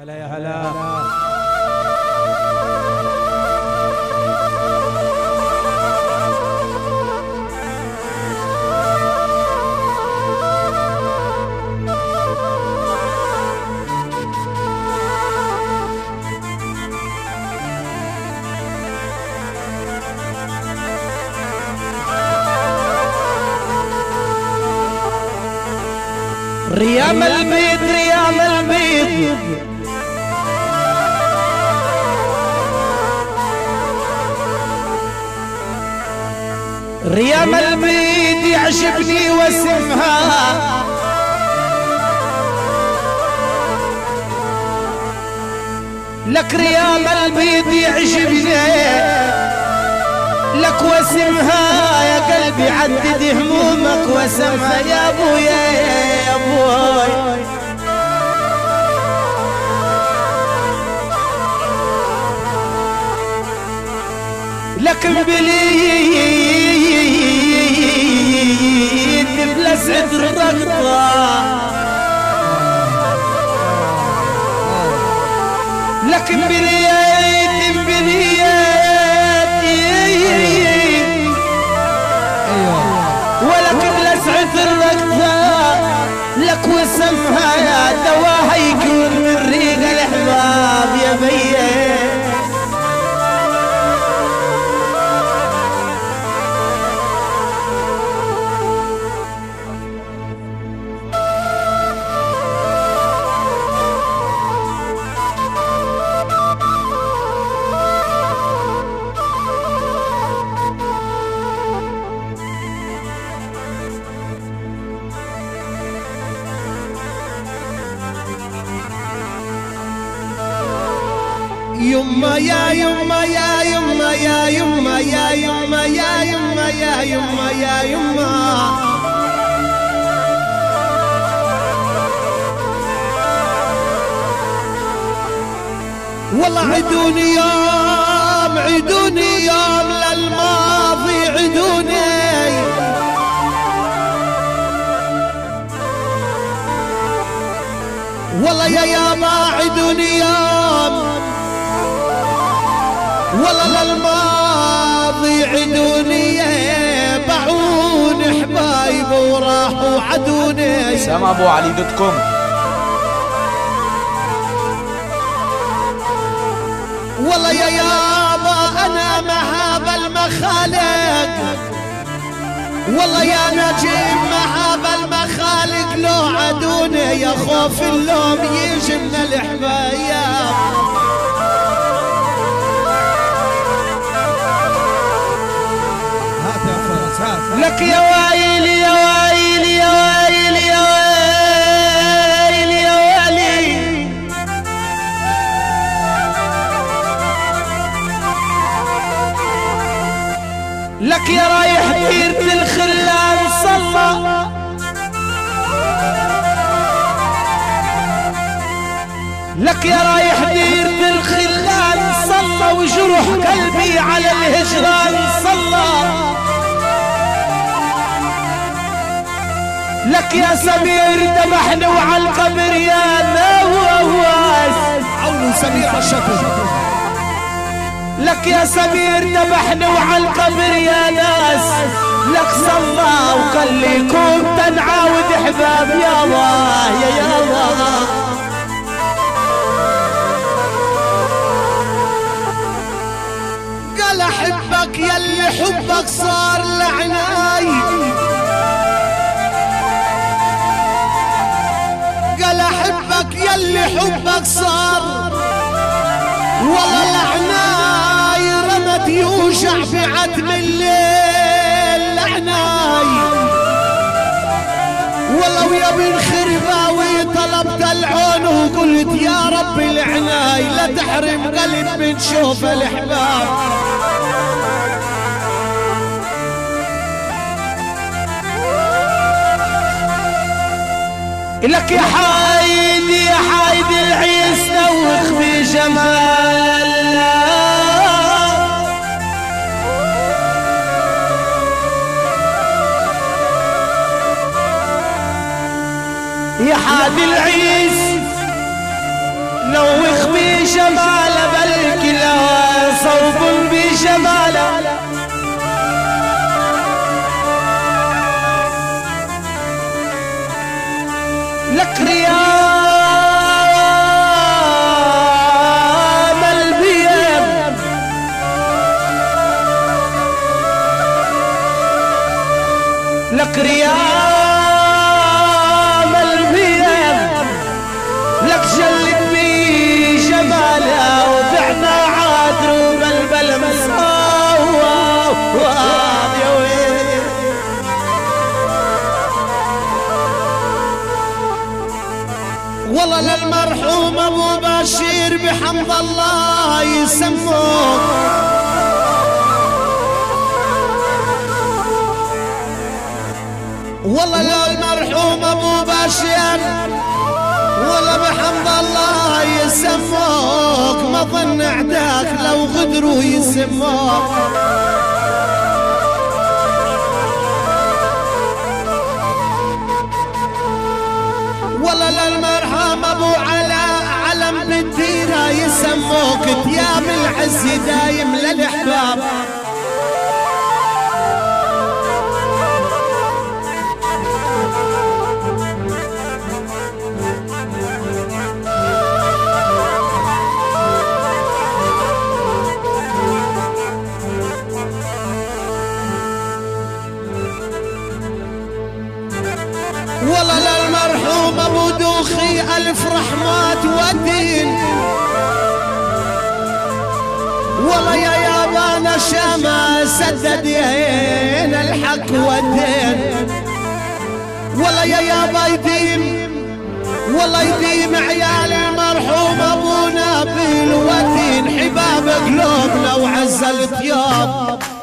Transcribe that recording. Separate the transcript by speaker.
Speaker 1: هلا يا هلا.
Speaker 2: ريام البيض ريام البيض ريام البيض يعجبني واسمها لك ريام البيض يعجبني لك واسمها يا قلبي عدد همومك واسمها يا ابويا يا ابوي لك بليد بلسعة الرقبة لك بليد ولك بلسعة الرقبة لك وسمها يا دواها يكون من ريق الأحباب يا بيه يما يا يما يا يما يا يما يا يما يا يما يا يما يا يما والله عدوني يوم عدوني يوم للماضي عدوني والله يا يابا عدوني يوم والله للماضي عدوني باعون حبايب وراحوا عدوني
Speaker 1: سامع ابو علي .com.
Speaker 2: والله يا يابا انا مهاب المخالق والله يا نجيب مهاب المخالق لو عدوني يا خوف اللوم يجي من الحبايب لك يا ويلي يا ويلي يا ويلي يا ويلي يا ويلي لك يا رايح ديرة الخلان صلى لك يا رايح ديرة الخلان صلى وجروح قلبي على الهجران صلى لك يا سمير ذبحنا وعلى القبر يا نواس عون سمير على الشكل لك يا سمير ذبحنا وعلى القبر يا ناس لك صلى وقال لكم تنعاود احباب يا الله يا الله قال احبك يلي حبك صار لعناي قال احبك يلي حبك صار والله لعناي رمت يوجع بعتم الليل لعناي والله ويا بن خرباوي طلبت العون وقلت يا رب العناي لا تحرم قلب من شوف الاحباب لك يا حايدي يا حايدي العيس نوخ في جمال يا حادي العيس نوخ بشماله بلكي لا صوب بشماله لك رياض البيض لك رياض البيض لك جلد بجماله وضعنا عادر وبلبل مساوى يا ويل والله للمرحوم ابو بشير بحمد الله يسموك والله للمرحوم ابو بشير والله بحمد الله يسموك ما ظن اعداك لو غدروا يسموك والله للمرحوم ابو علاء علم بالديره يسموك ثياب العز دايم للاحباب والله للمرحوم ابو دوخي الف رحمات ودين والله يا يابانا شاما سدد يهين الحق والدين والله يا يابا يديم والله يديم عيال المرحوم ابو نبيل ودين حباب قلوبنا وعز الثياب